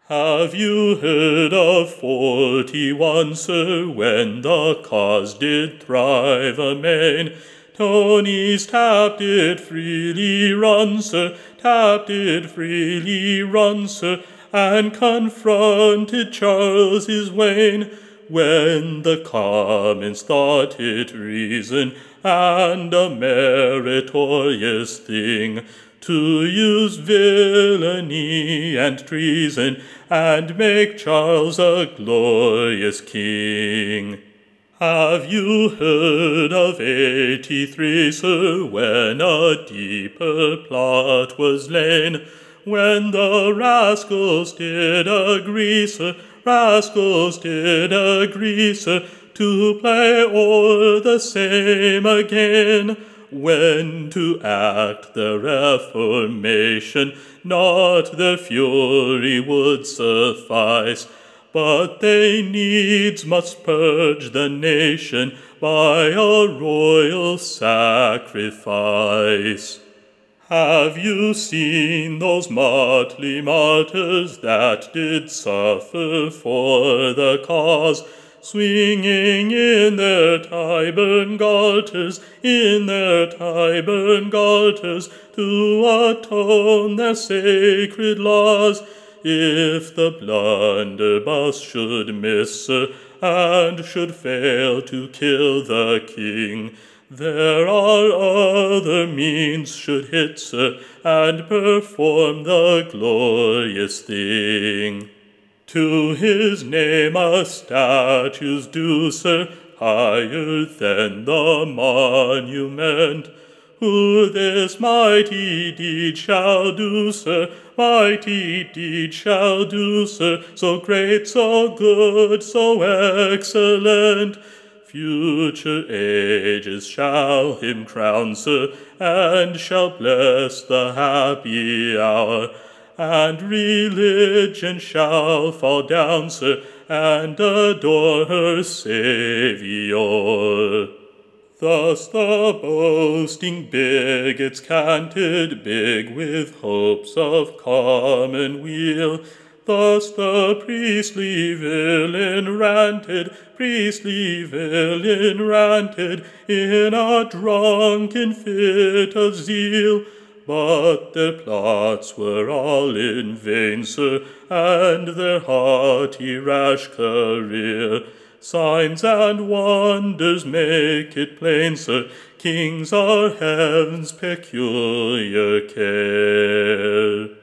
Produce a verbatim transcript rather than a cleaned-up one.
Have you heard of forty-one, sir, when the cause did thrive amain? Tony's tap did freely run, sir, tap did freely run, sir, and confronted Charles his wane, when the Commons thought it reason and a meritorious thing to use villainy and treason and make Charles a glorious king. Have you heard of eighty-three, sir, when a deeper plot was laid, when the rascals did agree, sir, rascals did agree, sir, to play o'er the same again, when to act the Reformation not their fury would suffice, but they needs must purge the nation by a royal sacrifice. Have you seen those motley martyrs that did suffer for the cause, swinging in their Tyburn garters, in their Tyburn garters, to atone their sacred laws? If the blunderbuss should miss, sir, and should fail to kill the king, there are other means should hit, sir, and perform the glorious thing. To his name a statue's due, sir, higher than the monument. Who this mighty deed shall do, sir, mighty deed shall do, sir, so great, so good, so excellent, future ages shall him crown, sir, and shall bless the happy hour, and religion shall fall down, sir, and adore her Saviour. Thus the boasting bigots canted big with hopes of common weal. Thus the priestly villain ranted, priestly villain ranted in a drunken fit of zeal. But their plots were all in vain, sir, and their haughty rash career. Signs and wonders make it plain, sir, kings are heaven's peculiar care.